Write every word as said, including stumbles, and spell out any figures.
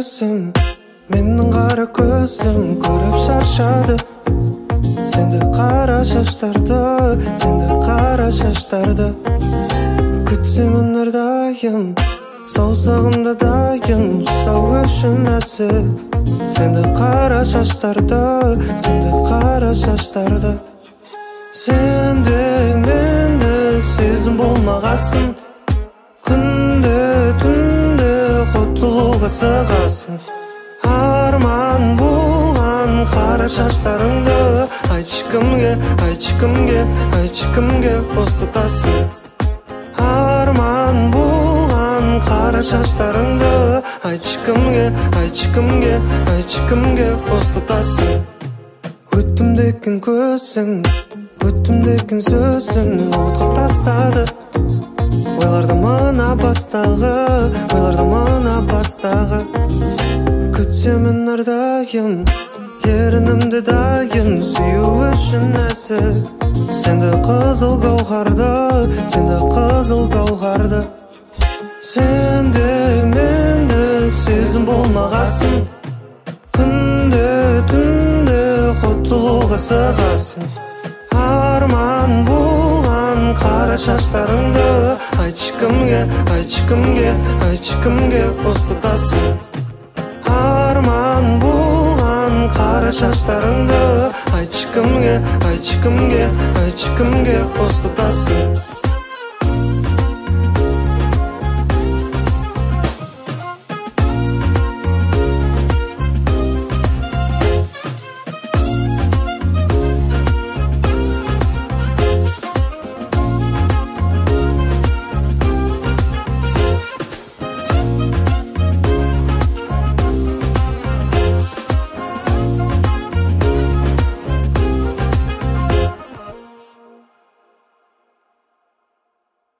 көзің, менің қара көзім көріп шаршады. Сенде қара шаштарды, сенде қара шаштарды. Күтсемін әрдайым, саусағымда дайын ұстау үшін нәзік. Сенде қара шаштарды, сенде қара шаштарды. Сенде мендік сезім болмағасын, күнде түнде құтылуға сығасың. Арман болған қара шаштарыңды айтшы кімге, айтшы кімге, айтшы кімге бос тұтасың. Арман болған қара шаштарыңды айтшы кімге, айтшы кімге, айтшы кімге бос тұтасың. Өттім декен көзің, өттім декен сөзің отқа тастады. Ойларды мына бастағы, ойларды мына бастағы. Күтсемін әрдайым, ерінімді дайын сүю үшін нәзік. Сенде қызыл гауһарды, сенде қызыл гауһарды. Сенде мендік сезім болмағасын, күнде түнде құтылуға сығасың. Арман болған қара шаштарыңды айтшы кімге, айтшы кімге, айтшы кімге бос тұтасың. Арман болған қара шаштарыңды айтшы кімге, айтшы кімге, айтшы кімге бос тұтасың.